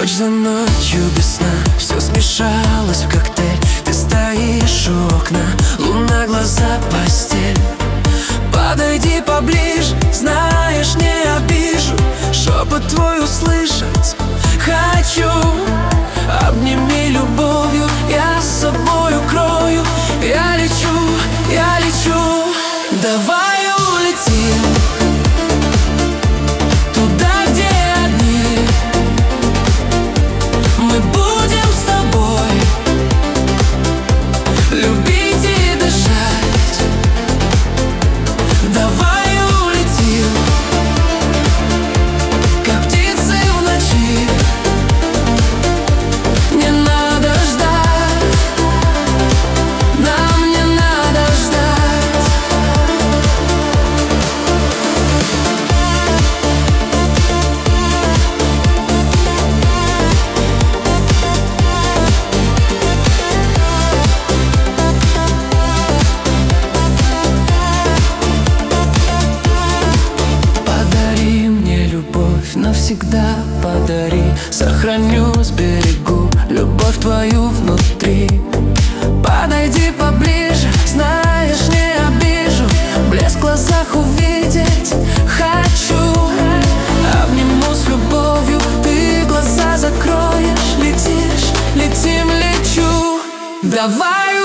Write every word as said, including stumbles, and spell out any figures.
Ночь за ночью без сна, все смешалось в коктейль. Ты стоишь у окна, луна, глаза, постель. Подойди поближе, знаешь, не обижу. Шепот твой услышать хочу. Обними любовью, я с собой укрою. Я лечу, я лечу. Давай улетим туда, где одни. Мы будем с тобой любить и дышать. Давай улетим, как птицы в ночи. Не надо ждать, нам не надо ждать. Подари мне любовь, навсегда подари. Сохраню, сберегу любовь твою внутри. Подойди поближе, знаешь, не обижу. Блеск в глазах увидеть хочу. Обниму с любовью, ты глаза закроешь. Летишь, летим, лечу. Давай